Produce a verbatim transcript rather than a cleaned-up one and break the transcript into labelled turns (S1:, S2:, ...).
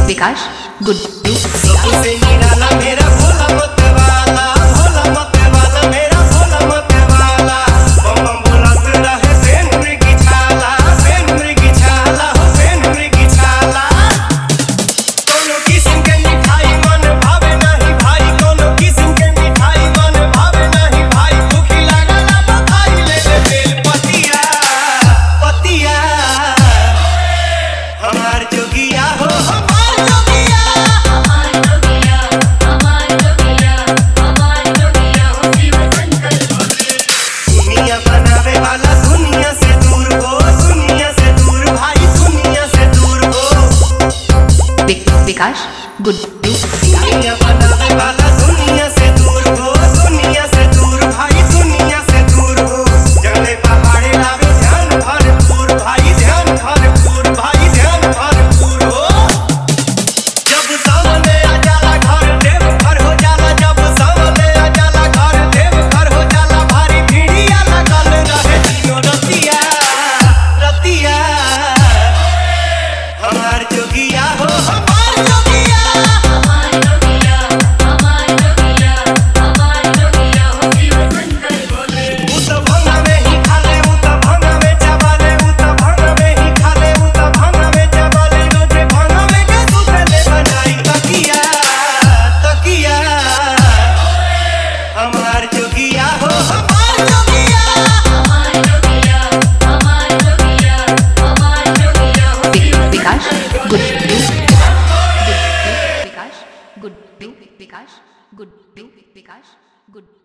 S1: विकास गुड्डू
S2: सबसे निराला मेरा भोला मत वाला, भोला मत वाला मेरा भोला मत वाला। बम बम बोलत रहे पेन मृगी छाला, पेन मृगी छाला हो पेन मृगी छाला। कोनो किस्म के मिठाई मन भावे नहीं भाई, कोनो किस्म के मिठाई मन भावे नहीं भाई। भूखी लागल अब खाई ले ले बेल पतिया, पतिया हमार जोगिया हो हमार जोगिया,
S3: हमार जोगिया हमार जोगिया हमार जोगिया हो शिव शंकर भोले।
S2: दुनिया बनावे वाला दुनिया से दूर हो, दुनिया से दूर भाई दुनिया से दूर हो।
S1: विकास गुड्डू
S2: दुनिया बनावे वाला दुनिया से दूर हो, दुनिया से दूर भाई दुनिया से दूर हो। जंगले पहाड़े लावे ध्यान भरपूर भाई, ध्यान भरपूर भाई ध्यान भरपूर हो। जब सामने आ जाला घर देव घर हो जाला, जब सामने आ जाला घर देव घर हो जाला। भारी भीड़िया लगल रहे दिनो रतिया, रतिया हमार जोगिया हो हमार जोगिया।
S3: हमार जोगिया हमार जोगिया हमार जोगिया हो शिव शंकर भोले।
S2: उ त भंगा में ही खाले, उ त भंगा में चावले, उ त भंगा में ही खाले, उ त भंगा में चावले। रोजे भंगा में के सुतले बनाई तकिया, तकिया हमार जोगिया हो हमार जोगिया।
S3: हमार जोगिया हमार जोगिया हमार जोगिया हो शिव
S1: विकास
S3: शंकर
S1: गुड्डू
S3: भोले।
S1: विकास गुड्डू विकास गुड्डू विकास गुड्डू विकास गुड्डू